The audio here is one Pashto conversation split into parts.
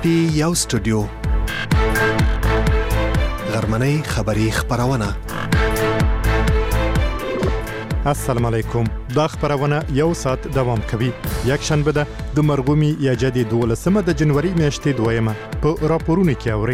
پی یو سټوډیو غرمنۍ خبری خبرونه. السلام علیکم. دا خبرونه یو ساعت دوام کوي. یک شنبه ده د مرغومی یا جدي 12 د جنوري میاشتې 2 په راپورونه کې اوري.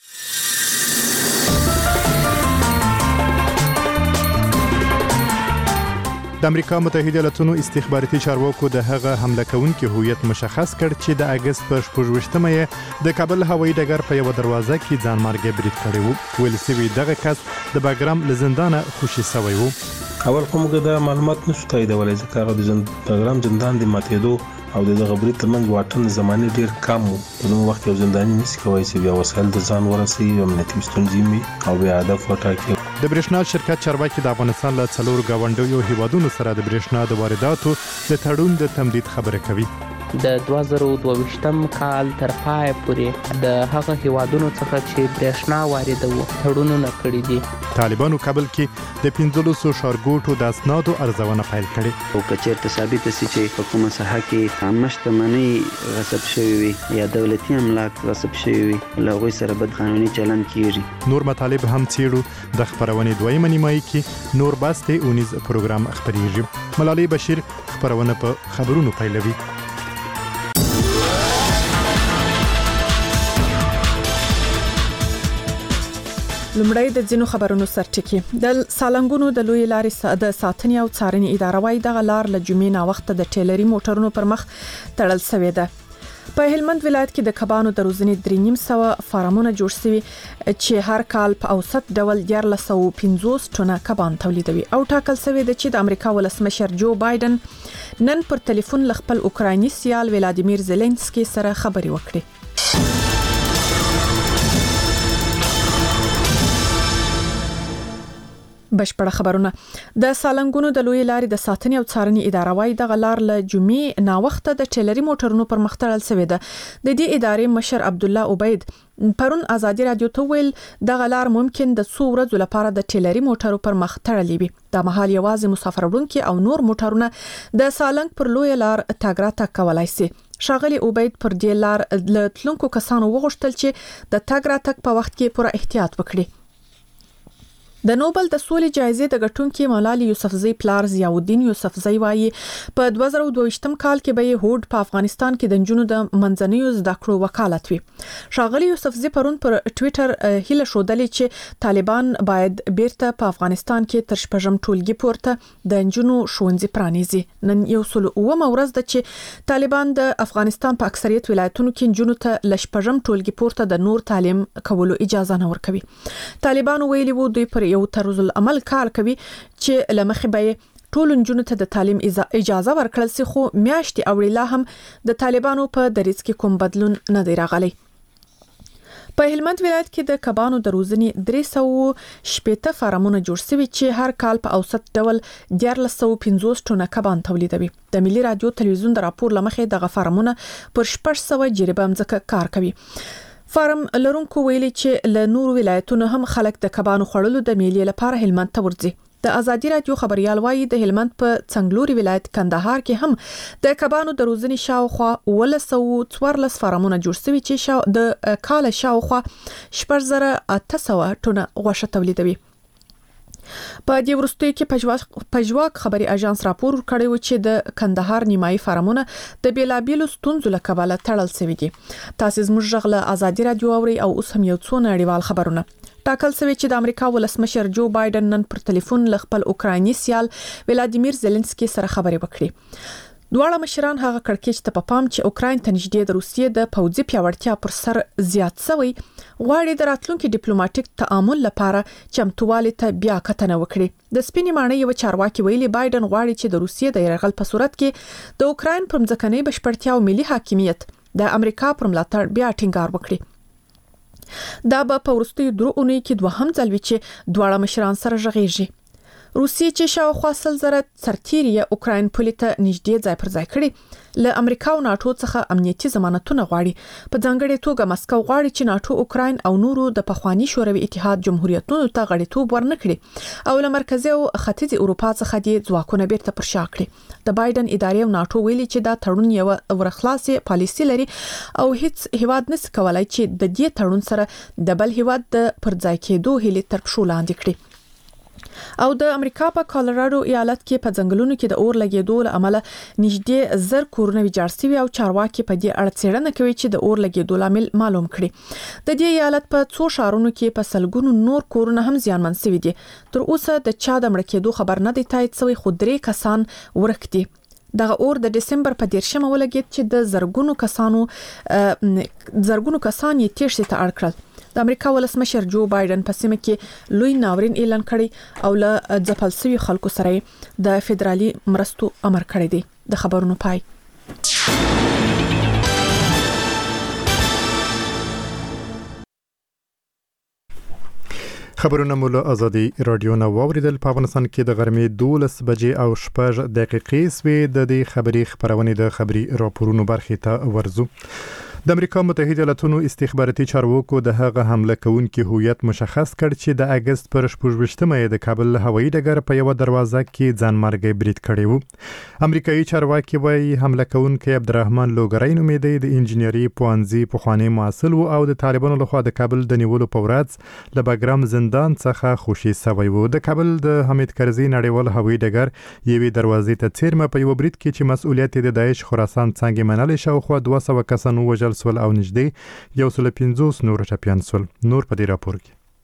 د امریکا متحده ایالاتونو استخباراتي چارواکو د هغه حمله کوونکي هویت مشخص کړ چې د اگست په 28مه د کابل هوایي ډګر په یو دروازه کې ځان مارګه برید کړی وو. ویل سوي دغه کس د باګرام لزندانه خوشي شوی وو. اول کومه د معلومات نشو تاییدولای ځکه هغه د باګرام زندان د ماتېدو او د غبري ترمنځ واټن زماني ډیر کم وو. په نو وخت یو زنداني نشي کوي چې بیا وسایل د ځان ورسي او امنیتي ستونزې او بیا هدف وټاکي. د برېښنا شرکت چارواکي د افغانستان له 4 گاونډیو هیوادونو سره د برېښنا د وارداتو د تړون د تمدید خبره کوي. د 2022م کال تر پای پورې د هغه هیوادونو څخه چې برېښنا واردوي تړونونه کړی دي. طالبانو کابل کې د 1500 ښارګوټو د اسنادو ارزونه پیل کړې. او کچېرته ثابت شي چې په کومه ساحه کې عامه شتمنۍ غصب شوی وي یا دولتي املاک غصب شوی وي له هغوی سره بد قانوني چلند کیږي. نور مطالب هم څېړو. د خبرونې دویمه نیمایي کې نور باسته اونیز پروګرام خبريږي. ملالۍ بشیر خبرونه په خبرونو پیلوي. لمړی د ځینو خبرونو سرټکی. د سالنګونو د لوی لارې د ساتنې او څارنې اداره وايي د غلار له جمعې نا وخت د ټیلري موټرونو پر مخ تړل شوی ده. په هلمند ولایت کې د کبانو د روزنې 3.5 فارمونه جوړ شوي چې هر کال په اوسط ډول 150 ټنه کبان تولیدوي او ټاکل شوی دی چې د امریکا ولسمشر جو بایدن نن پر ټلیفون ل خپل اوکرایني سیال ولادیمیر زيلنسکي سره خبري وکړي. بشپړه خبرونه. د سالنګونو د لوی لارې د ساتنې او څارنې اداره وايي د غلار له جمعې نا وخت د ټیلري موټرونو پر مخ تړل شوی ده. د دې ادارې مشر عبد الله عبید پرون ازادي رادیو ته ویل د غلار ممکن د 100 ورځې لپاره د ټیلري موټرو پر مخ تړلې وي. د مهال یوازې مسافر وړونکي او نور موټرونه د سالنګ پر لوی لار تګ راتګ کولای شي. شاغلی عبید پر دې لار له تلونکو کسانو وغوښتل چې د تګ راتګ په وخت کې پوره احتیاط وکړي. د نوبل د سولې جایزې د ګټونکي مولانا یوسفزۍ پلار ضیاءالدین یوسفزۍ وايي په 2022م کال کې به هوډ په افغانستان کې د جنونو د منځنیو زده کړو وکالت وي. شاغلی یوسفزۍ پرون پر ټوئیټر هیله شودلې چې طالبان باید بیرته په افغانستان کې تر شپږم ټولګي پورته د جنونو ښوونځي پرانیزي. نن یو سل اومه ورځ ده چې طالبان د افغانستان په اکثریت ولایتونو کې جنونو ته ل شپږم ټولګي پورته د نور تعلیم کولو اجازه نه ورکوي. طالبان ویلي وو دوی پر یو طرز العمل کار کوي چې لمخې به ټول جنونو ته د تعلیم اجازه ورکړل سي، خو میاشتې اوړي هم د طالبانو په دریځ کې کوم بدلون نه دی راغلی. په هلمند ولایت کې د کبانو د روزنې 380 فارمونه جوړ شوي چې هر کال په اوسط ډول 150 ټنه کبان تولیدوي. د ملي رادیو تلویزیون د راپور لمخې دغه فارمونه پر 600 جریبه مځکه کار کوي. فارم لرونکو ویلي چې له نور ولایتونو هم خلک د کبانو خوړلو د میلې لپاره هلمند ته ورځي. د ازادي رادیو خبريال وايي د هلمند په څنګلوري ولایت کندهار کې هم د کبانو د روزنې شاوخوا 114 فارمونه جوړ شوي چې د کال شاوخوا 4800 ټنه غوښه تولیدوي. په دې وروستیو کې پژواک خبري اژانس راپور کړی و چې د کندهار نیمایي فارمونه د بیلابیلو ستونزو له کبله تړل شوي دي. تاسو زموږ غږ ازادي رادیو اوري او اوس هم یو څو نړیوال خبرونه. ټاکل شوی چې د امریکا ولسمشر جو بایدن نن پر ټلیفون ل خپل اوکرایني سیال ولادیمیر زيلنسکي سره خبري وکړي. دواړه مشران هغه کړکېچ ته په پام چې اوکراین ته نږدې د روسیې د پوځي پیاوړتیا پر سر زیات شوی غواړي د راتلونکو ډیپلوماټیک تعامل لپاره چمتووالي ته بیا کتنه وکړي. د سپینې ماڼۍ یو چارواکي ویلي بایدن غواړي چې د روسیې د یرغل په صورت کې د اوکراین پر ځمکنۍ بشپړتیا او ملي حاکمیت د امریکا پر ملاتړ بیا ټینګار وکړي. دا به په وروستیو 3 اونۍ کې دوهم ځل وي چې دواړه مشران سره غږیږي. روسیې چې شاوخوا 100,000 سرتیري اوکراین پولې ته نږدې ځای پر ځای کړي له امریکا او ناتو څخه امنیتي ضمانتونه غواړي په ځانګړي توګه مسکو غواړي چې ناتو اوکراین او نورو د پخوانی شوروي اتحاد جمهوریتونو ته غړیتوب ورنکړي او له مرکزي او ختیځ اروپا څخه د ځواکونه بیرته پر شا کړي د بایدن ادارې او ناتو ویلي چې دا تړون یو ورخلاصي پالیسي لري او هیڅ هیواد نس کولای چې د دې تړون سره د بل هیواد د پر ځای کېدو هلي تر پښو لاندې کړي او د امریکا په کالراډو ایالت کې په ځنګلونو کې د اور لګیدو له امله نږدې 1000 کورونه ویجاړ شوي او چارواکي په دې اړه څېړنه کوي چې د اور لګیدو لامل معلوم کړي د دې ایالت په څو شهرونو کې په سلګونو نور کورونه هم زیانمن شوي دي تر اوسه د چا د مړ کېدو خبر نه دی تایید شوی خو 3 کسان ورک دي دغه اور د دسمبر په 10مه ولګید چې د زرګونو کسان یې تېښتې ته اړ کړل د امریکا ولسمشر جو بایدن په سیمه کې لوی ناورین اعلان کړی او له ځپل شوي خلکو سره د فدرالي مرستو امر کړی دی د خبرونو پای خبرونه مو له ازادي رادیو نه واوریدل په افغانستان کې د غرمې 12 بجې او 6 دقیقې سوي د دې خبري خبرونه د خبري راپورونو برخې ته ورزو د امریکا متحده ایالاتونو استخباراتي چارواکو د هغه حمله کوونکي هویت مشخص کړ چې د اگست پر 28مه د کابل هوایي ډګر په یو دروازه کې ځانمرګي برید کړی وو امریکایي چارواکي وايي حمله کوونکی عبدالرحمن لوګرای نومېدی د انجینری پوهنځي پخوانی مسؤل او د طالبانو لخوا د کابل د نیولو په ورځ له باګرام زندان څخه خوشي شوی وو د کابل د حمید کرزي نړیوال هوایي ډګر یوې دروازې ته څیرمه په یو برید کې چې مسؤلیت د داعش خراسان څنګه منل شاوخوا 200 کسان وژل سول او نږدې 150 نور ټپيان سول نور په دې راپور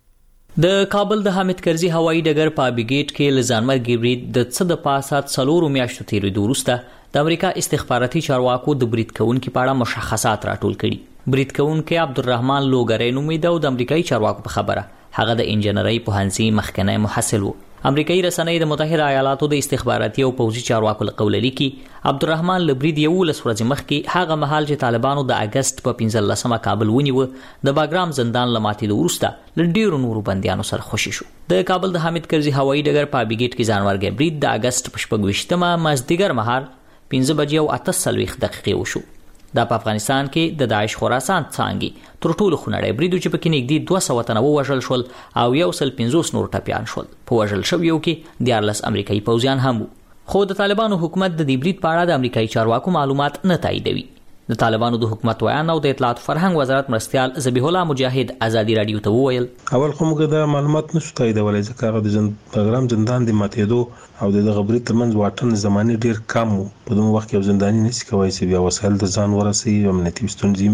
کې د کابل د حمید کرزي هوایي ډګر په بیګیټ کې لزانمرګي برید د څه د پاسات 4 میاشتو تیرېدو وروسته د امریکا استخباراتي چارواکو د برید کوونکو په اړه مشخصات راټول کړي برید کوونکو عبدالرحمن لوګرای نومېده او د امریکایي چارواکو په خبره هغه د انجینری پوهنځي مخکنی محصل وو امریکایي رسنۍ د متحده ایالاتو د استخباراتي او پوځي چارواکو لقول لیکي عبدالرحمن لبرید یو لسورځ مخکې هغه مهال چې طالبانو د اگست په 15مه کابل ونیو د باګرام زندان لماتې وروسته ل ډیرو نورو بندیانو سره خوشي شو د کابل د حمید کرزي هوایي ډګر په بیګیټ کې ځانورګي برید د اگست په 28مه مازدیګر مهال 15 بجې او 48 دقیقې وشو د افغانستان کې د داعش خراسان څنګه تر ټولو خنړې بریدو چې پکې نږدې 200 تنه وژل شول او 150 نور ټپيان شول په وژل شویو کې 14 امریکایي پوځیان هم خو د طالبانو حکومت د دې برید په اړه د امریکایي چارواکو معلومات نه تاییدوي د طالبانو د حکومت ویان او د اطلاعات فرهنګ وزارت مرستيال ذبیح الله مجاهد ازادي رادیو ته وویل اول خو موږ د معلومات نشو تاییدولای ځکه هغه د پروګرام زندان د ماتېدو او د غبري ترمنځ واټن زماني ډیر کم په دوه وخت کې زنداني نشي کوي چې بیا وسایل د ځان ورسي امنیتي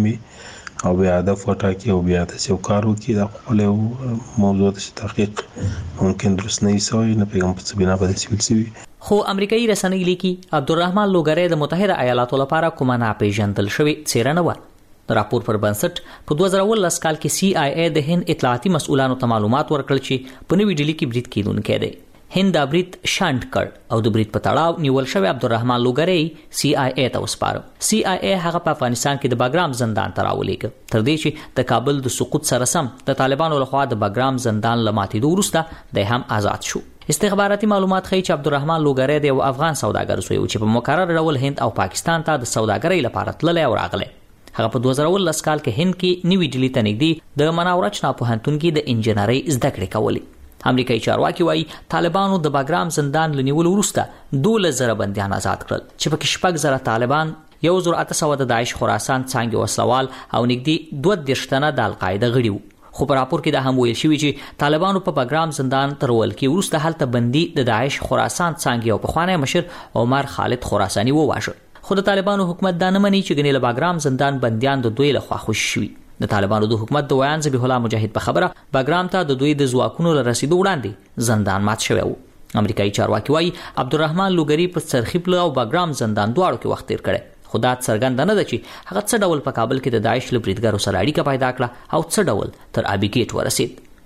ستونزې او بیا هدف وټاکي او بیا د کارو کې د خپل موضوع د تحقیق ممکن درست نه وي نه پیغام په څه بنا باندې سیول سي خو امریکایي رسنۍ لیکي عبدالرحمن لوګرای د متحده ایالاتو لپاره کومه ناپېژندل شوې څېړنه و د راپور پر بنسټ په 2019 کال کې CIA د هند اطلاعاتي مسؤلانو ته معلومات ورکړل چې په نوې ډیلی کې برید کیدونکې دی هند د برید شاند کړ او د برید په تړاو نیول شوی عبدالرحمن لوګرای CIA ته وسپاره CIA هغه په افغانستان کې د باګرام زندان ته راولېږه تر دې چې د کابل د سقوط سره سم د طالبانو لخوا د باګرام زندان لماتېدو وروسته د هم آزاد شو استخباراتي معلومات ښیي چې عبدالرحمن لوګرای د افغان سوداګر سوی چې په مقرر ډول هند او پاکستان ته د سوداګرۍ لپاره تللی او راغلی هغه په 2019 کال کې هند کې نیوی ډیلی ته نږدې د مناورچنا پوهنتون کې د انجینری زده کړې کولې امریکایي چارواکي وايي طالبانو د باګرام زندان لنیول وروسته 2000 بنديان آزاد کړل چې پکې 6000 طالبان 1800 د داعش خراسان څنګه وسوال او نږدې 22 تنه د القاعده غړي وو خو په راپور کې دا هم ویل شوی چې طالبانو په باګرام زندان ترول کې وروسته هلته بندي د داعش خراسان څنګه او په خوانی مشر عمر خالد خراساني وواژه خو د طالبانو حکومت دا نه مني چې ګنې له باګرام زندان بنديان د دوی لخوا خوشي شوي د طالبانو د حکومت د ویان ذبیح الله مجاهد په خبره باګرام ته د دوی د ځواکونو له رسیدو وړاندې زندان مات شوی وو امریکایي چارواکي وايي عبدالرحمن لوګری په سرخیپل او باګرام زندان دواړو کې وخت تیر کړی خو دا څرګنده نه ده چې هغه څه ډول په کابل کې د داعش له بریدګرو سره اړیکه پیدا کړه او څه ډول تر ابیګیټ ورسید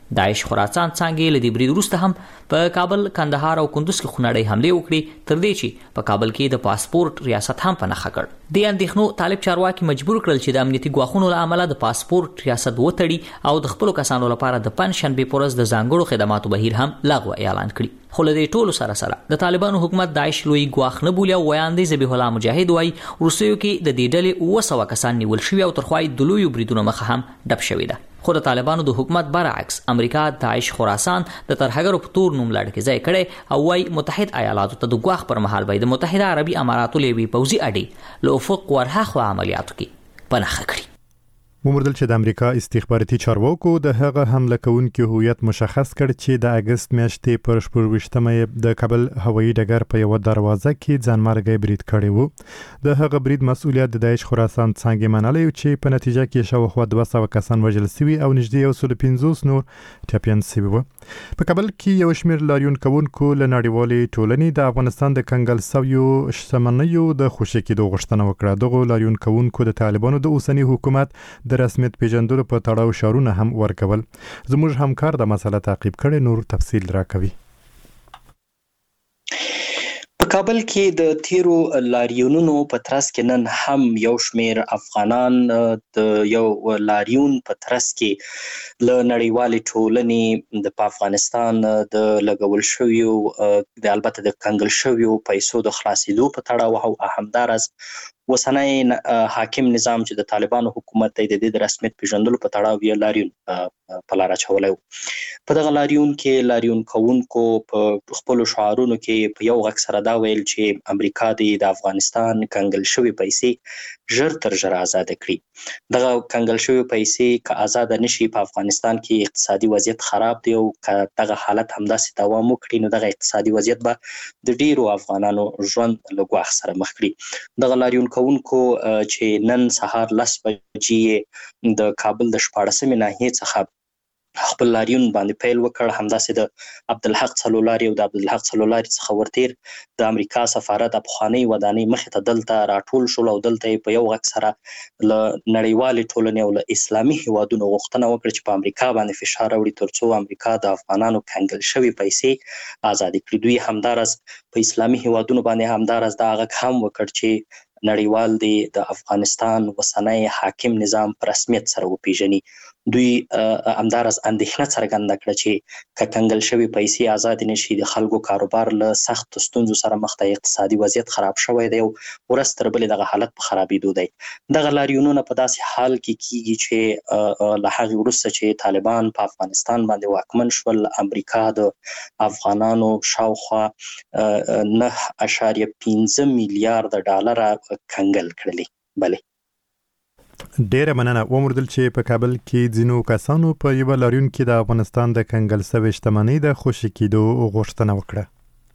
داعش خراسان څنګه لدی برید وروسته هم په کابل، کندهار او کندوز کې خونړۍ حمله وکړي، تر دې چې په کابل کې د پاسپورت ریاست هم په نښه کړ. د اندېښنو طالب چارواکي مجبور کړل چې د امنیتي ګواښونو له امله د پاسپورت ریاست وتړي او د خپل کسانو لپاره د پنځشنبه په ورځ د ځانګړو خدماتو بهیر هم لغوه اعلان کړي. خو له دې ټولو سره د طالبانو حکومت داعش لوی ګواښ نه بولي او ویاندې ذبیح الله مجاهد وایي روسیو کې د دې ډلې 200 کسان نیول شوي او ترخوای د لوی بریدونو مخه هم ډب شوې ده. خو د طالبانو د حکومت برعکس امریکا داعش خراسان د ترهګرو په تور نوم لړ کې ځای کړي او وايي متحد ایالاتو ته د ګواښ پر مهال به د متحده عربي اماراتو لوی پوځي اډې له افق ورهاخوا عملیاتو کې پنهخه کړي. ومردل چې د امریکا استخباراتي چارواکو د هغه حمله کوونکو هویت مشخص کړ چې د اگست میاشتې پر 28مه د کابل هوایي ډګر په یو دروازه کې ځانمرګي برید کړی وو. د هغه برید مسؤلیت د داعش خراسان څنګه منلای چې په نتیجه کې شاوخوا 200 کسان وژل شوي او نږدې 150 نور ټپيان شوي وو. په کابل کې یو شمېر لاریون کوونکو له نړیوالې ټولنې د افغانستان د کنګل سویو شتمنیو د خوشی کېدو غوښتنه وکړه. دغه لاریون کوونکو د طالبانو د اوسنی حکومت د رسمیت پیژندلو په تړاو شعارونه هم ورکول. زموږ همکار د مسله تعقیب کړي، نور تفصیل راکوي. په کابل کې د تیرو لاریونونو په ترڅ کې نن هم یو شمیر افغانان د یو لاریون په ترڅ کې له نړیوالې ټولنې د افغانستان د لګول شویو د البته د کنګل شویو پیسو د خلاصېدو په تړاو او همدارس وسنۍ حاکم نظام چې د طالبانو حکومت د دې د رسمیت پیژندلو په تړاو یو لاریون په لار اچولی و. په دغه لاریون کې لاریون کوونکو په خپلو شعارونو کې په یو غږ سره دا ویل چې امریکا د افغانستان کنګل شوي پیسې ژر تر ژره آزاده کړي. دغه کنګل شوي پیسې که آزاده نشي په افغانستان کې اقتصادي وضعیت خراب دی او که دغه حالت همداسې دوام وکړي نو دغه اقتصادي وضعیت به د ډیرو افغانانو ژوند له ګواښ سره مخ کړي. دغه لاریون کوونکو چې نن سهار 10 بجې د کابل د 14مې ناحیې څخه خپل لاریون باندې پیل وکړ، همداسې د عبدالحق څلولاري او د عبدالحق څلولاري څخه ورتیر د امریکا سفارت پخوانۍ ودانۍ مخې ته دلته راټول شول او دلته په یو غږ سره له نړیوالې ټولنې او له اسلامي هیوادونو غوښتنه وکړه چې په امریکا باندې فشار راوړي ترڅو امریکا د افغانانو کنګل شوي پیسې آزاد کړي. دوی همدارس په اسلامي هیوادونو باندې همدارس دا غږ هم وکړ چې نړیوال د افغانستان وسنۍ حاکم نظام په رسمیت سره وپیژني. دوی همدارس اندېښنه څرګنده کړه چې که کنګل شوي پیسې آزاد نشي د خلکو کاروبار له سخت ستونزو سره مخ دی، اقتصادي وضعیت خراب شوی دی او ورځ تر بلې دغه حالت په خرابېدو دی. دغه لاریونونه په داسې حال کې کیږي چې له هغې وروسته چې طالبان په افغانستان باندې واکمن شول، امریکا د افغانانو شاوخوا 9.15 میلیارد ډالره کنګل کړلې. بله ډیره مننه. ومردل چې په کابل کې ځینو کسانو په یو لاریون کې د افغانستان د کنګل سوي شتمنۍ د خوشی کېدو غوښتنه وکړه.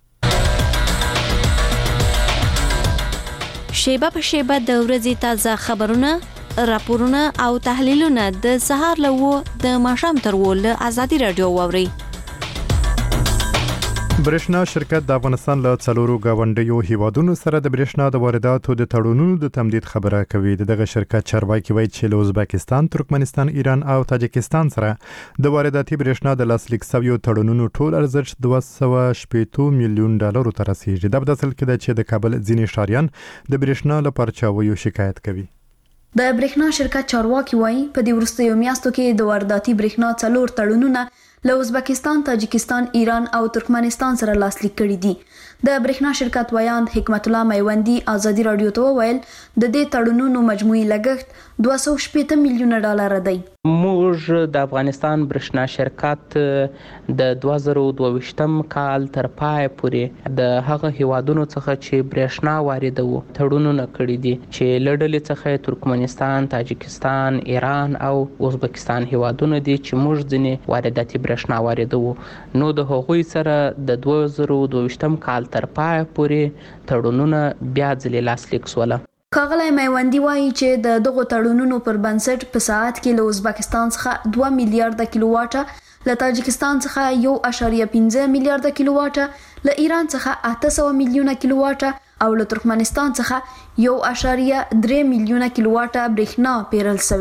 شیبه په شیبه د ورځې تازه خبرونه، راپورونه او تحلیلونه د سهار له د ماښام تر له ازادي رادیو واوري. برېښنا شرکت د افغانستان له څلورو گاونډیو هیوادونو سره د برېښنا د وارداتو د تړونونو د تمدید خبره کوي. دغه شرکت چارواکي وایي چې له ازبکستان، ترکمنستان، ایران او تاجکستان سره د وارداتي برېښنا د لاسلیک شویو تړونونو ټول ارزښت 280 میلیون ډالرو ته رسیږي. دا په اصل کې ده چې د کابل ځینې ښاریان د برېښنا له پرچاویو شکایت کوي. د برېښنا شرکت چارواکي وایي په دې وروستیو میاشتو کې د وارداتي برېښنا 4 تړونونه له ازبکستان، تاجکستان، ایران او ترکمنستان سره لاسلیک کړي دي. د برېښنا شرکت ویاند حکمت الله میوندی ازادي رادیو ته وویل د دې تړونونو مجموعي لګښت 280 میلیونه ډالر دی. موږ د افغانستان برېښنا شرکت د 2022م کال تر پای پورې د هغه هیوادونو څخه چې برېښنا واردوي تړونونه کړي دي چې له ډلې څخه ترکمنستان، تاجکستان، ایران او ازبکستان هیوادونه دي چې موږ ځینې وارداتي برېښنا واردوي. نو د هغوی سره د 2022م کال تر پای پورې تړونونه بیا ځلې لاسلیک شول. ښاغلی میوندي وایي چې د دغو تړونونو پر بنسټ په ساعت کې له ازبکستان څخه 2 میلیارډ کیلو واټه، له تاجکستان څخه 1.15 میلیارډ کیلو واټه، له ایران څخه 800 میلیونه کیلو واټه او له ترکمنستان څخه 1.3 میلیونه کیلو واټه برېښنا پیرل شوې ده.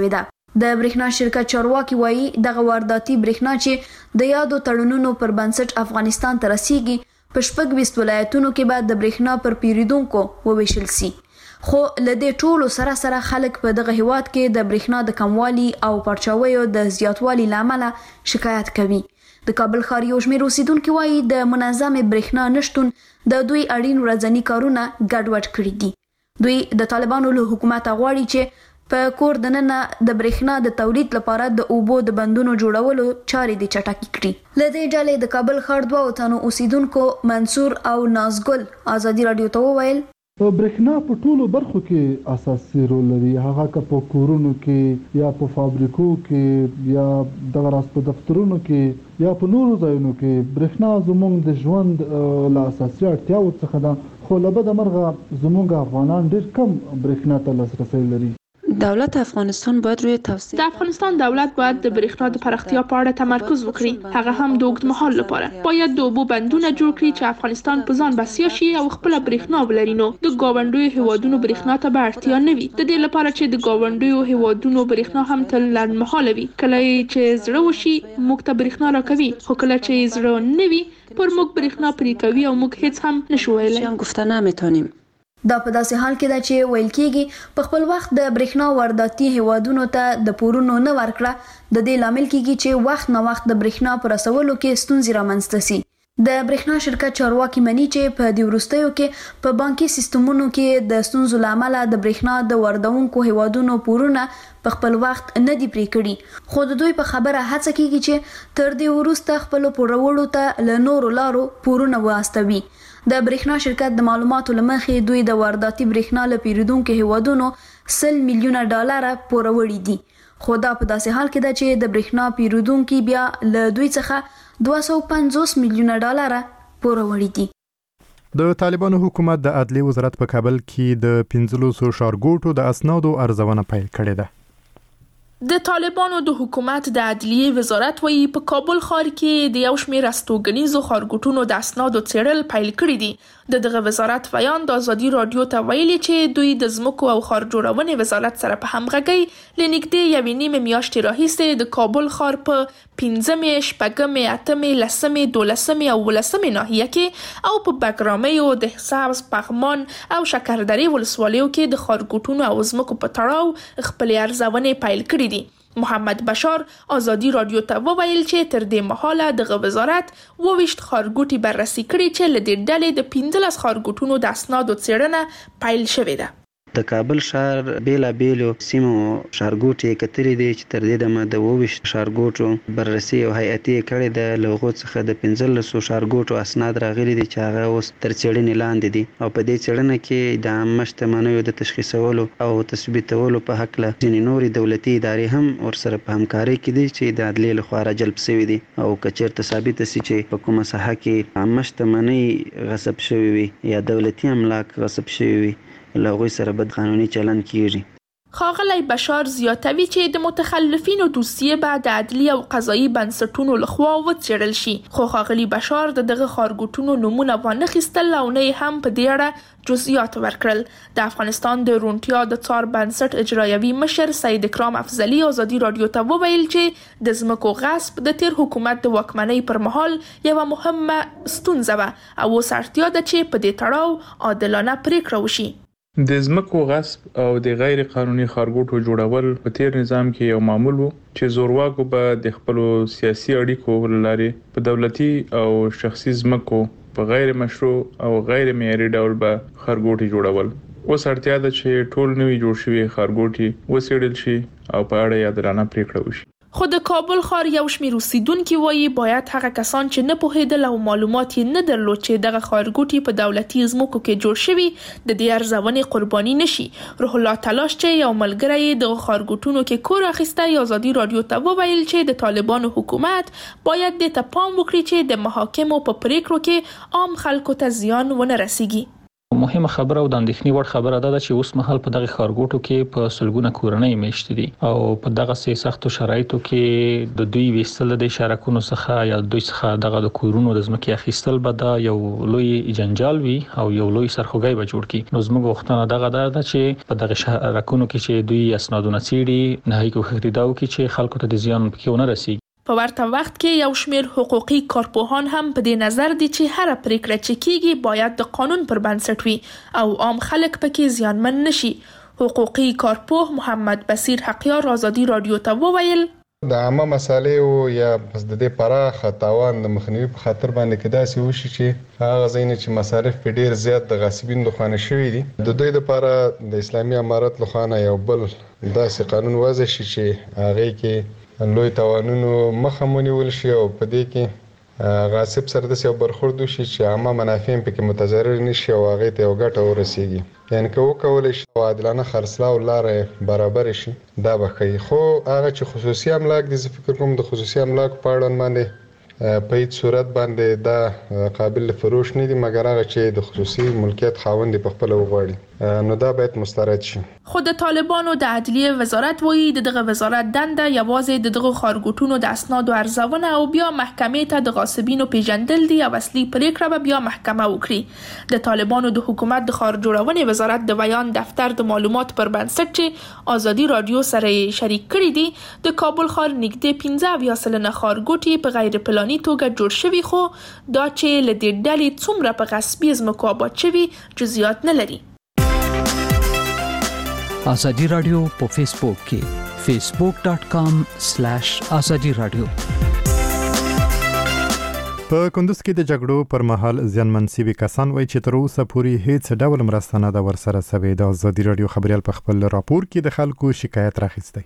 د برېښنا شرکت چارواکي وایي دغه وارداتي برېښنا چې د یادو تړونونو پر بنسټ افغانستان ته رسیږي په 26 ولایتونو کې به د برېښنا پر پیریدونکو وویشل سي. خو لدې ټولو سره خلک په دغه هیواد کې د برېښنا د کموالي او پرچاویو د زیاتوالي لامل شکایت کوي. د کابل ښار یو شمېر اوسیدونکو وایي د منظم برېښنا نشټون د دوی اړین ورځنی کارونه ګډوډ کړي دي. دوی د طالبانو له حکومت غواړي چې په کور دننه د برېښنا د تولید لپاره د اوبو د بندونو جوړولو چارې د چټکې کړي. لدې ډلې د کابل ښار 2 تنو اوسیدونکو منصور او نازګل ازادي رادیو ته وویل برېښنا په ټولو برخو کې اساسي رول لري، هغه که په کورونو کې یا په فابریکو کې یا دغه راز په دفترونو کې یا په نورو ځایونو کې. برېښنا زموږ د ژوند له اساسي اړتیاو څخه ده، خو له بده مرغه زموږ افغانان ډېر کم برېښنا ته لاسرسی لري. دولت افغانستان باید روی توسعه د افغانستان دولت باید د برېښنا د پراختیا په اړه تمرکز وکړي، هغه هم د اوږدمهال لپاره. باید د اوبو بندونه جوړ کړي چې افغانستان په ځان بسیا شي او خپل برېښنا ولري. نو د ګاونډیو هیوادونو برېښنا ته به اړتیا نه وي، د دې لپاره چې د ګاونډیو هیوادونو برېښنا هم تل لنډمهاله وي. کله چې زړه وشي موږ ته برېښنا راکوي، خو کله چې زړه نه وي پر موږ برېښنا پرې کوي او موږ هیڅ هم نشو ویلی. گفته نمیتونیم. دا په داسې حال کې ده چې ویل کېږي په خپل وخت د برېښنا وارداتي هیوادونو ته د پورونو نه ورکړه د دې لامل کېږي چې وخت نه وخت د برېښنا پر رسولو کې ستونزې رامنځته سي. د برېښنا شرکت چارواکي مني چې په دې وروستیو کې په بانکي سیستمونو کې د ستونزو لامل د برېښنا د واردونکو هیوادونو پورونه په خپل وخت نه دی پرې کړي. خو د دوی په خبره هڅه کېږي چې تر دې وروسته خپل پورولو ته له نورو لارو پورونه واستوي. د برېښنا شرکت د معلوماتو لمخې دوی د وارداتي برېښنا له پیریدونکو هیوادونو 100 میلیونه ډالر پور وړي دي. خو دا په داسې حال کې ده چې د برېښنا پیریدونکو بیا له دوی څخه 250 میلیونه ډالر پور وړي دي. د طالبانو حکومت د عدلیې وزارت په کابل کې د 1500 ښارګوټو د اسنادو ارزونه پیل کړې ده. د طالبانو د حکومت د عدلیې وزارت وایي په کابل ښار کې د یو شمېر استوګنیزو ښارګوټونو د اسنادو څېړل پیل کړي دي. د دغه وزارت بیان د ازادي رادیو ته ویلي چې دوی د ځمکو او ښار جوړونې وزارت سره په همغږۍ له نږدې یوې نیمې میاشتې راهیسې د کابل ښار په 5مې، 6مې، 8مې، 10مې، 12مې او 18مې ناحیه کې او په بګرامیو، دهسبز، پغمان او شکردرې ولسوالیو کې د ښارګوټونو او ځمکو په تړاو خپلې ارزونې پیل کړي دي. محمد بشار ازادي رادیو ته وویل چې تر دې مهاله دغه وزارت 22 ښارګوټي بررسي کړي چې له دې ډلې د 15 ښارګوټونو د اسنادو څېړنه پیل شوې ده. د کابل ښار بیلابیلو سیمو ښارګوټي کتلي دي چې تر دې دمه د 22 ښارګوټو بررسي او هیئتي کړې ده. له هغو څخه د 15 ښارګوټو اسناد راغلي دي چې هغه اوس تر څېړنې لاندې دي او په دې څېړنه کې د عامه شتمنیو د تشخیصولو او تثبیتولو په هکله ځینې نورې دولتي ادارې هم ورسره په همکارۍ کې دي چې د عدلیې لخوا راجلب شوي دي. او که چېرته ثابته سي چې په کومه ساحه کې عامه شتمنۍ غصب شوي وي یا دولتي املاک غصب شوي وي له هغوی سره بد قانوني چلند کیږي. ښاغلی بشار زیاتوي چې د متخلفینو دوسیه به د عدلي او قضایي بنسټونو لخوا وڅېړل شي. خو ښاغلی بشار د دغه ښارګوټونو نومونه وانخیستل او نه یې هم په دې اړه جزئیات ورکړل. د افغانستان د روڼتیا د څار بنسټ اجرایوي مشر سید اکرام افضلي ازادي رادیو ته وویل چې د ځمکو غصب د تیر حکومت د واکمنۍ پر مهال یوه مهمه ستونزه وه او اوس اړتیا ده چې په دې تړاو عادلانه پریکړه وشي. د ځمکو غصب او د غیر قانوني ښارګوټو جوړول په تیر نظام کې یو معمول وو چې زورواکو به د خپلو سیاسي اړیکو له لارې په دولتي او شخصي ځمکو په غیر مشروع او غیر معیاري ډول به ښارګوټي جوړول. اوس اړتیا ده چې ټول نوي جوړ شوي ښارګوټي وڅېړل شي او په اړه عادلانه پریکړه وشي. خو د کابل ښار یو شمېر اوسیدونکي وایي باید هغه کسان چې نه پوهېدل او معلومات یې نه درلود چې دغه ښارګوټي په دولتي ځمکو کې جوړ شوي د دې ارزونې قرباني نشي. روح الله تلاش چې یو ملګری یې دغه ښارګوټونو کې کور اخیستی ازادي رادیو ته وویل چې د طالبانو حکومت باید دې ته پام وکړي چې د محاکمو په پریکړو کې عام خلکو ته زیان ونه رسیږي. خو مهمه خبره او د اندېښنې وړ خبره ده چې اوس مهال په دغه ښارګوټو کې په سلګونه کورنۍ میشت دي او په دغه سختو شرایطو کې د دوی ویستل د شارکونو څخه یا دوی څخه دغه د کورونو د ځمکې اخیستل به دا یو لوی جنجال وي او یو لوی سرخوږی به جوړ کړي. نو زموږ غوښتنه دغه ده چې په دغه شارکونو کې چې دوی اسنادونه څېړي نه هي کوي خریداو کې چې خلکو ته د زیان پکې ونه رسیږي. په ورته وخت کې یو شمېر حقوقي کارپوهان هم په دې نظر دي چې هر پریکړه چې کیږي باید د قانون پر بنسټ وي او عام خلک پکې زیانمن نشي. حقوقي کارپوه محمد بصیر حقیار آزادي رادیو ته وویل د عامه مسالې او یا بس د دې پراخه تاوان د مخنیوي په خاطر باندې کې داسې وشي چې هغه ځینې چې مصارف په ډیر زیات د غاصبین لخوا شوي دي د دوی لپاره د اسلامي امارت لخوا یو بل داسې قانون وضع شي چې هغه کې لوی تاوانونو مخه ونیول شي او په دې کې غاصب سره د یو برخورد وشي چې عامه منافع پکې متضرر نشي او هغه ته یو ګټه ورسیږي. یعنی که وکولای شي عادلانه خرڅلاو لارې برابر شي دا به کوي. خو هغه چې خصوصي املاک دي زه فکر کوم د خصوصي املاک په اړه باندې په هیڅ صورت باندې دا قابل فروش نه دي مګر هغه چې د خصوصي ملکیت خاوند په خپل وغواړي نو دا باید مسترد شي. خو د طالبانو د عدلیه وزارت وایي دغه وزارت دنده یوازې دغه ښارګوټونو د اسنادو ارزونه او بیا محکمې ته د غاصبینو پیژندل دي او اصلي پریکړه به بیا محکمه وکړي. د طالبانو د حکومت د ښار جوړونې وزارت د بیان دفتر د معلومات پر بنسټ چې آزادي رادیو سره شریک کړي دي د کابل ښار نږدې 15 سلنه ښارګوټي په غیر پلاني توګه جوړ شوي خو دا چې له دې ډلې څومره په غصبي ځمکو آباد شوي جزئیات نه لري. آزادی رادیو په فیسبوک کې facebook.com/azadi radio. په کندوز کې د جګړو پر مهال ځانمن سوي کسان وایي چې تر اوسه پورې هیڅ ډول مرسته نه ده ورسره سوې. د آزادي رادیو خبريال په خپل راپور کې د خلکو شکایت راخیستی.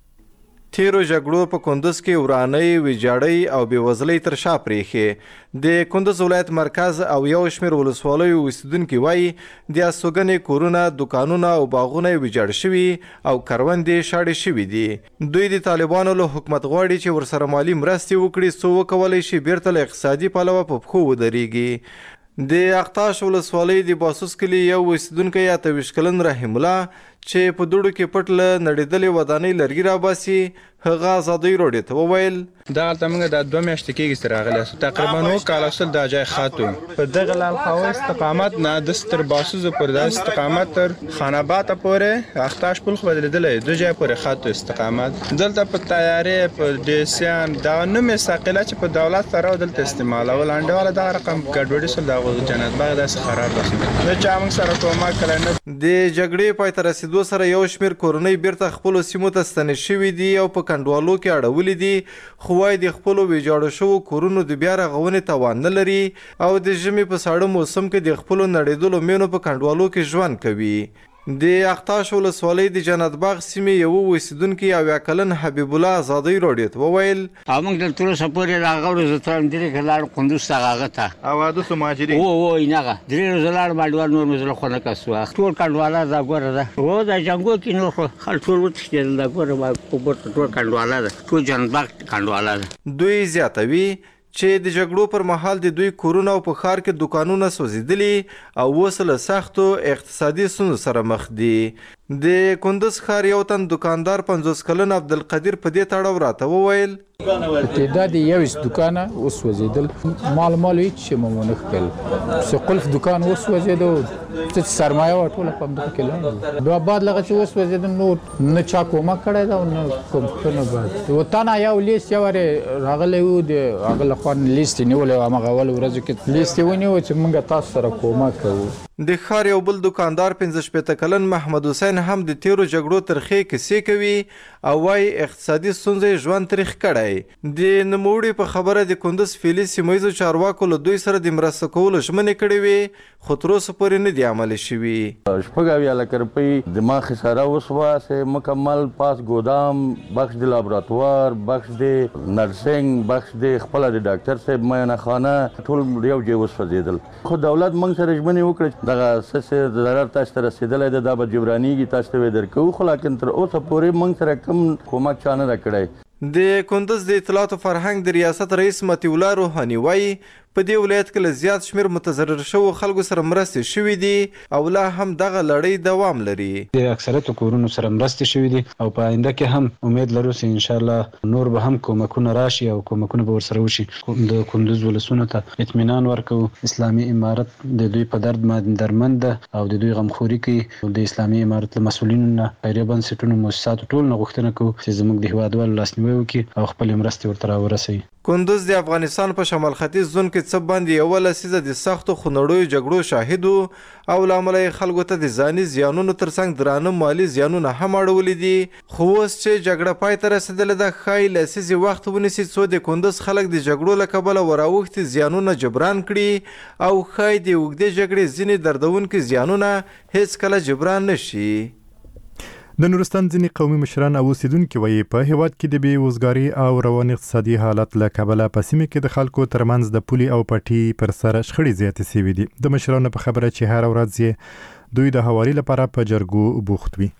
تیرو جګړو په کندوز کې ورانۍ ویجاړۍ او بېوزلۍ تر شا پرېښې. د کندوز ولایت مرکز او یو شمېر ولسوالیو اوسېدونکي وایي د استوګنې کورونه دوکانونه او باغونه ویجاړ شوي او کروندې شاړې شوي دي. دوی د طالبانو له حکومت غواړي چې ورسره مالي مرستې وکړي څو وکولی شي بیرته له اقتصادي پلوه په پښو ودرېږي. د اقتاش ولسوالۍ د باسوس کلي یو اوسېدونکی 28 کلن رحیم الله چې په دوړو کې پټ له نړېدلې ودانۍ لرګي راباسي هغه آزادۍ رادیو ته وویل دغلته موږ د 2 میاشتې کېږي چې راغلی تقریبا 9 کاله شول دا ځای خاطو په دغه لال خوا استقامت نه د ستر باسوس پر د استقامت تر خانابات پورې اختاش پل خو بدلېدلې د ځای پورې خاطو استقامت دلته په تیارې په دیسیان دا نومې ثقيله چې په دولت سره دلته استعمالول انډواله دا رقم ګډوډي سره د جنت باغ داس خراب بس د چا موږ سره کومه کله نه د جګړې پای ته رسیدو سره یو شمېر کورنۍ بیرته خپل سیمو ته ستنې شوي دي او په کنډوالو کې اړولې دي خو وايي د خپلو ویجاړو شوو کورونو د بیا رغونې توان نه لري او د ژمي په ساړه موسم کې د خپلو نړېدلو مینو په کنډوالو کې ژوند کوي. د اختاش ولسوالۍ د جنت باغ سیمې یو اوسېدونکي 9 کلن حبیب الله آزادۍ رادیو ته وویل موږ د تر اوسه پورې راغلو زه تر دې کې لاړ کندوز ته هغه ته او د سماجري او اینغه درې ورځې لاړ باندې نور مزله خو نه کسو ټول کنډواله دا ګوره ده او د جنګو کې نو خل ټول وتښتېدل دا ګوره په ټول کنډواله ده ټول جنت باغ کنډواله ده. دوی زیاتوي چې د جګړو پر مهال د دوی کورونه او په ښار کې دوکانونه سوځېدلي او اوس له سختو اقتصادي ستونزو سره مخ دي. د کندوز ښار یو تن دکاندار 50 کلن عبدالقدیر په دې تړاو راته وویل تعداد یو دکانه اوس وزیدل مال هیڅ مونږ نه کړل څو قلف دکان اوس وزیدو چې سرمایه ټول په دغه کې لاندې دوه بعد لغه چې اوس وزیدل نو نه چا کومه کړی دا نو کوم کنه بعد وطن یو لیست یو راغلی و د هغه خوان لیست نیولې هغه اول ورځ کې لیست ونیو چې موږ تاسو سره کومه کوو. د ښار یو بل دکاندار 15 کلن محمد حسین هم د تیرو جګړو ترخې کیسې کوي او وايي اقتصادي ستونزې ژوند تاریخ کړی. د نوموړي په خبره د کندوز فعلي سیمه چارواکو له دوی سره د مرسته کولو ژمنې کړې وې خو تر اوسه پورې نه دي عملي شوي. 8 لک روپۍ دماغ خساره وسوه چې مکمل پاس ګودام بخش د لابراتوار بخش د نرسنګ بخش د خپل د ډاکټر صاحب معاینه خانه ټول یو ځای وسوځېدل خو دولت موږ سره ژمنې وکړه دغه څه ضرر تاسو ته رسېدلی دی دا به جبرانېږي تاسو ته به درکوو خو لیکن تر اوسه پورې موږ سره کوم کومک چا نه ده کړی. د کندوز د اطلاعات او فرهنګ د ریاست رئیس مطیع الله روحاني وایي په دې ولایت کې له زیات شمیر متضرر شوو خلکو سره مرستې شوې دي او لا هم دغه لړۍ دوام لري. د اکثریت کورونو سره مرستې شوې دي او په آینده کې هم امید لرو چې ان شاء الله نور به هم کومکونه راشي او کومکونه به ورسره وشي. د کندوز ولسونو ته اطمینان ورکو. اسلامي امارت د دوی په درد باندې درمند ده او د دوی غمخوري کوي. د اسلامي امارت له مسؤلینو نه خیریه بنسټونو مؤسساتو ټول نه غوښتنه کوو چې زموږ د هیوادوالو لاسنیوی وکړي او خپل مرستې ورته راورسوي. کندوز د افغانستان په شمال ختیځ زون کې څه باندې یوه لسیزه د سختو خونړیو جګړو شاهد او له امله یې خلکو ته د ځاني زیانونو ترڅنګ درانه مالي زیانونه هم اړولي دي. خو اوس چې جګړه پای ته رسېدلې ده ښایي لسیزې وخت ونیسي څو د کندوز خلک د جګړو له کبله وراوښتي زیانونه جبران کړي او ښایي د اوږدې جګړې ځینې دردونکي زیانونه هیڅکله جبران نشي. د نورستان ځینې قومي مشران او اوسیدونکي وایي په هیواد کې د بې وزګارۍ او روان اقتصادي حالت له کبله په سیمه کې د خلکو ترمنځ د پولي او پټي پر سر شخړې زیاتې شوې دي. د مشرانو په خبره چې هر ورځ یې دوی د هواري لپاره په جرګو بوخت وي.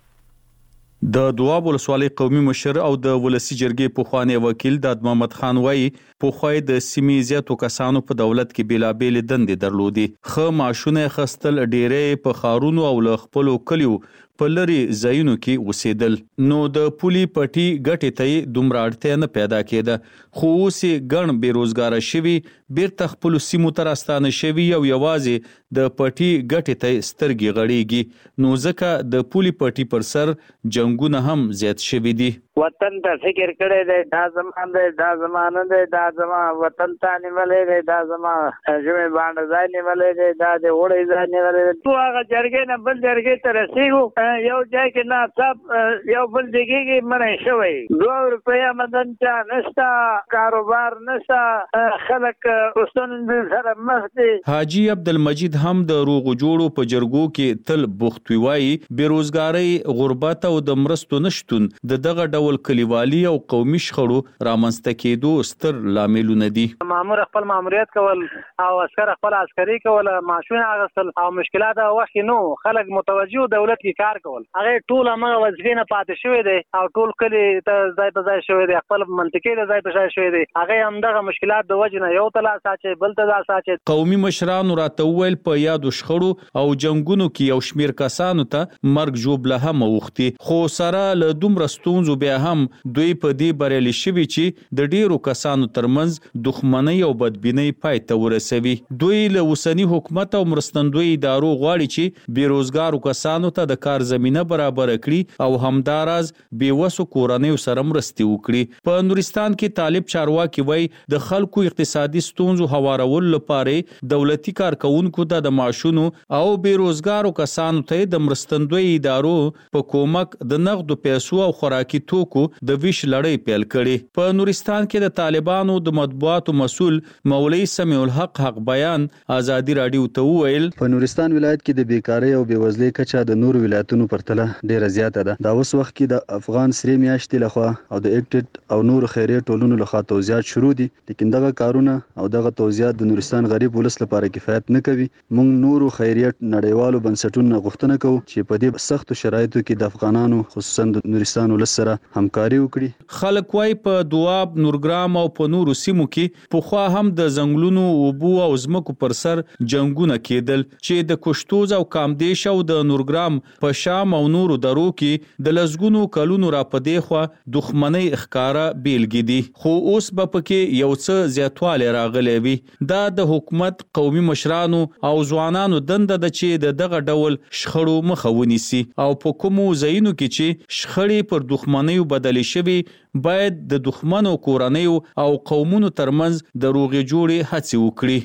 د دواب ولسوالۍ قومي مشر او د ولسی جرګې پخوانی وکیل داد محمد خان وایي پخوای د سیمې زیاتو کسانو په دولت کې بیلابېل دندې درلودې. خو ماشونه خستل ډېرې په خارونو او له خپلو کلیو په لري ځایونو کې اوسېدل. نو د پولي پټي ګټې ته دومره اړتیا نه پیدا کېده. خو اوس یې ګڼ بېروزګاره شوي بیرته خپلو سیمو ته راستانه شوي او یوازې د پټي ګټې ته سترګې غړېږي. نو ځکه د پولي پټي پر سر جنګونه هم زیات شوي دي. وطن ته فکر کړی دی، دا زمان دی، دا زمانه دی، دا زما وطن ته نیولې دی، دا زما ژمې باندې ځای نیولې دی، دا د وړې ځای نیولې دی. تو هغه جرګې نه بل جرګې ته رسېږو یو ځای کې ناڅاپ یو بل ځای کې منع شوی. 2 روپۍ آمدن چا نشته، کاروبار نشته، خلک ستونزو سره مخ دي. حاجي عبدالمجید هم د روغو جوړو په جرګو کې تل بوخت وي. وایي بېروزګارۍ، غربت او د مرستو نشتون د دغه ډول کلیوالي او قومي شخړو رامنځته کېدو ستر لاملونه دي. مامور خپل ماموریت کول او عسکر خپل عسکري کول، معاشونه اخیستل او مشکلات وخت نو خلک متوجه دولت کې کار کول. هغه ټول هغه وظیفې نه پاتې شوی دی او ټول کلی ته ځای په ځای شوی دی، خپل منطقې ته ځای په ځای شوی دی. هغه همدغه مشکلات د وجې نه یو ته لاس اچوي بل ته لاس اچوي. قومي مشرانو راته وویل په یادو شخړو او جنګونو کې یو شمېر کسانو ته مرګ ژوبله هم اوښتي. خو سره له دومره ستونزو بیا هم دوی په دې بریالي شوي چې د ډیرو کسانو ترمنځ دښمنۍ او بدبینۍ پای ته ورسوي. دوی له اوسني حکومت او مرستندوی ادارو غواړي چې بیروزګارو کسانو ته د کار زمینه برابر کړي او همداراز بیوسو کورنیو سره مرستې وکړي. په نورستان کې طالب چارواکي وایي د خلکو اقتصادي ستونزو هوارولو لپاره دولتي کارکونکو ته د معاشونو او بیروزګارو کسانو ته د مرستندوی ادارو په کومک د نغدو پیسو او خوراکي توکو د ویش لړۍ پیل کړي. په نورستان کې د طالبانو د مطبوعاتو مسؤل مولوي سمیع الحق حق بیان ازادي رادیو ته وویل په نورستان ولایت کې د بیکاری او بېوزلۍ کچه د نورو ولایتونو پرتله ډیره زیاته ده. دا اوس وخت کې د افغان سرې میاشتې لخوا او د ایکټډ او نورو خیریه ټولنو لخوا توزیعات شروع دي، لیکن دغه کارونه او دغه توزیعات د نورستان غریب ولس لپاره کفایت نه کوي. موږ نورو خیریه نړیوالو بنسټونو غوښتنه کوو چې په دې سختو شرایطو کې د افغانانو خصوصا د نورستان ولس سره همکاري وکړي. خلک وای په دواب، نورګرام او په نورو سیمو کې پخوا هم د ځنګلونو، اوبو او ځمکو پر سر جنګونه کېدل چې د کوشتوز او کامدیش او د نورګرام په شام او نورو درو کې د لسګونو کلونو را پدې خوا دښمنۍ ښکارا بیلګې دي. خو اوس به پکې یو څه زیاتوالی راغلی وي. دا د حکومت، قومي مشرانو او ځوانانو دنده ده چې د دغه ډول شخړو مخه ونیسي او په کومو ځایونو کې چې شخړې پر دښمنیو بدلې شوي باید د دښمنو کورنیو او قومونو ترمنځ د روغې جوړې هڅې وکړي.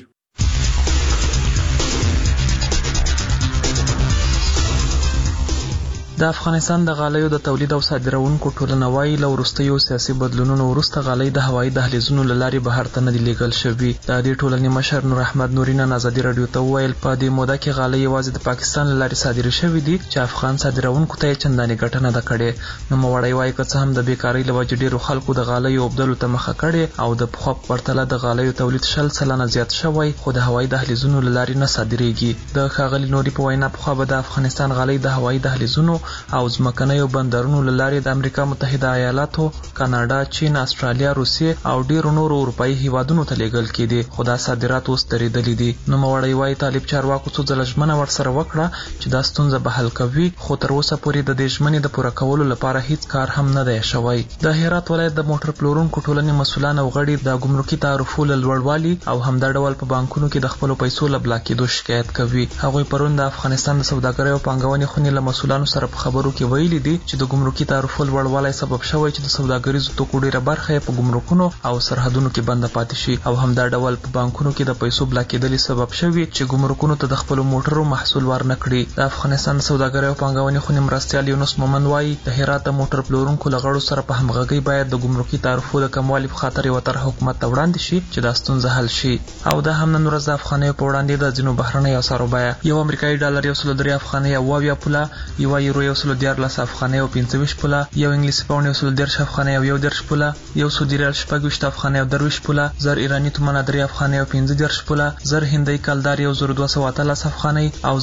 د افغانستان د غالیو د تولید او صادرونکو ټولنه وايي له وروستیو سیاسي بدلونونو وروسته غالۍ د هوایي دهلیزونو له لارې بهر ته نه دي لیږل شوي. د دې ټولنې مشر نور احمد نوري نن ازادي راډیو ته وویل په دې موده کې غالۍ یوازې د پاکستان له لارې صادرې شوي دي چې افغان صادرونکو ته یې چندانې ګټه نه ده کړې. نوموړی وايي که څه هم د بیکارۍ له وجې ډېرو خلکو د غالیو اوبدلو ته مخه کړې او د پخوا په پرتله د غالیو تولید 100% زیات شوی، خو د هوایي دهلیزونو له لارې نه صادریږي. د ښاغلي نوري په وینا پخوا به د افغانستان غالۍ د هوایي دهلیزونو او ځمکنیو بندرونو لارې د امریکا متحده ایالاتو، کاناډا، چین، استرالیا، روسیې او ډیرو نورو اروپאי هیوادونو ته لیږل کېدي، خو دا صادرات اوس درېدلي دي. نو موړی وايي طالب چارواکو څو ځله ژمنه ورسره وکړه چې دا ستونزه به حل کوي، خو تر اوسه پورې د دې ژمنې د پوره کولو لپاره هیڅ کار هم نه دی شوی. د هرات ولایت د موټر پلورونکو ټولنې مسؤلان او غړي د ګمرکي تعرفو له لوړوالي او همدا ډول په بانکونو کې د خپلو پیسو له بلاک کېدو شکایت کوي. هغوی پرون د افغانستان د سوداګرۍ او پانګونې خونې له مسؤلانو سره په خبرو کې ویلي دي چې د ګمرکي تعرفو لوړوالی سبب شوی چې د سوداګریزو توکو ډیره برخه په ګمرکونو او سرحدونو کې بنده پاتې شي، او همدا ډول په بانکونو کې د پیسو بلاک کېدل سبب شوی چې ګمرکونو ته د خپلو موټرو محصول ورنکړي. د افغانستان د سوداګرۍ او پانګونې خونې مرستیال یونس مومن وايي د هرات د موټر پلورونکو له غړو سره په همغږۍ باید د ګمرکي تعرفو د کموالي په خاطر یوه طرح حکومت ته وړاندې شي چې دا ستونزه حل شي. او دا هم نن ورځ د افغانیو په وړاندې د ځینو بهرنیو اسعارو بیه یو امریکایي ډالر 103 افغانۍ او 80 پوله، یو یورو 114 افغانۍ او 25 پوله، یو انګلیسي پاونډ 113 افغانۍ او 10 پوله، یو سعودي ریال 26 افغانۍ او 23 پوله، زر ایرانی تومان 3 افغانۍ او 15 پوله، زر هندۍ کلدار 1213 افغانۍ او